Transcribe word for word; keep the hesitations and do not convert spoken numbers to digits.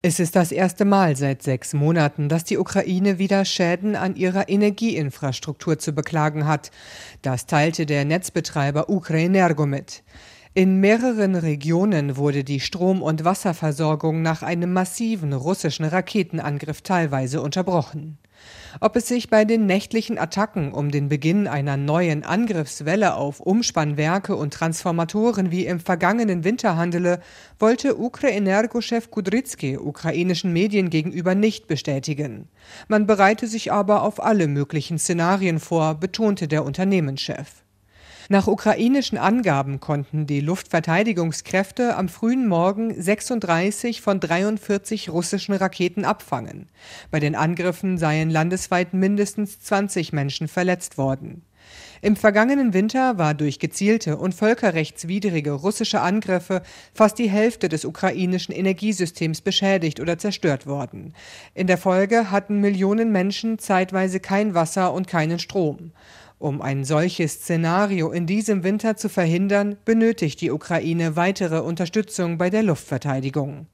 Es ist das erste Mal seit sechs Monaten, dass die Ukraine wieder Schäden an ihrer Energieinfrastruktur zu beklagen hat. Das teilte der Netzbetreiber Ukrenergo mit. In mehreren Regionen wurde die Strom- und Wasserversorgung nach einem massiven russischen Raketenangriff teilweise unterbrochen. Ob es sich bei den nächtlichen Attacken um den Beginn einer neuen Angriffswelle auf Umspannwerke und Transformatoren wie im vergangenen Winter handele, wollte Ukrenergo-Chef Kudrycki ukrainischen Medien gegenüber nicht bestätigen. Man bereite sich aber auf alle möglichen Szenarien vor, betonte der Unternehmenschef. Nach ukrainischen Angaben konnten die Luftverteidigungskräfte am frühen Morgen sechsunddreißig von dreiundvierzig russischen Raketen abfangen. Bei den Angriffen seien landesweit mindestens zwanzig Menschen verletzt worden. Im vergangenen Winter war durch gezielte und völkerrechtswidrige russische Angriffe fast die Hälfte des ukrainischen Energiesystems beschädigt oder zerstört worden. In der Folge hatten Millionen Menschen zeitweise kein Wasser und keinen Strom. Um ein solches Szenario in diesem Winter zu verhindern, benötigt die Ukraine weitere Unterstützung bei der Luftverteidigung.